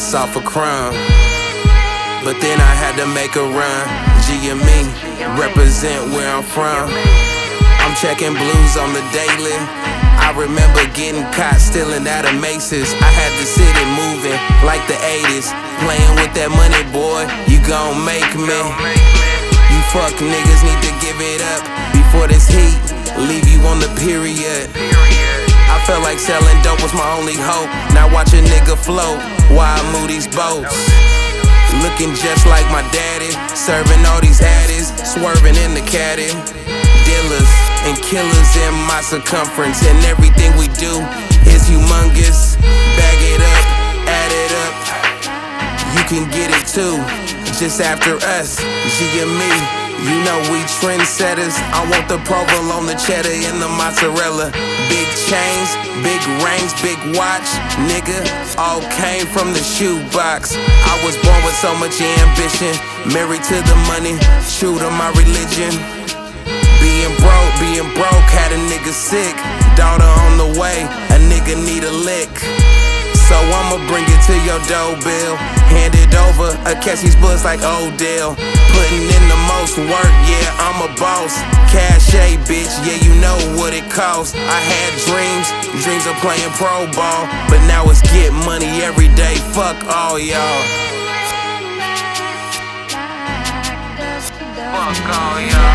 just off a crumb. But then I had to make a run. GME, represent where I'm from. I'm checking blues on the daily. I remember getting caught stealing out of Macy's. I had the city moving like the 80s. Playing with that money, boy, you gon' make me. You fuck niggas need to give it up before this heat leave you on the period. I felt like selling dope was my only hope. Now watch a nigga float while I move these boats. Looking just like my daddy, serving all these addies, swerving in the caddy. Dealers and killers in my circumference, and everything we do is humongous. Bag it up, add it up, you can get it too. Just after us, GME. You know we trendsetters. I want the provolone, the cheddar, and the mozzarella. Big chains, big rings, big watch. Nigga, all came from the shoebox. I was born with so much ambition. Married to the money, true to my religion. Being broke, had a nigga sick. Daughter on the way, a nigga need a lick. So I'ma bring it to your door, Bill. Hand it over, I catch these bullets like Odell. Putting in the most work, yeah, I'm a boss. Cash A, bitch, yeah, you know what it costs. I had dreams of playing pro ball. But now it's get money every day, fuck all y'all. Fuck all y'all.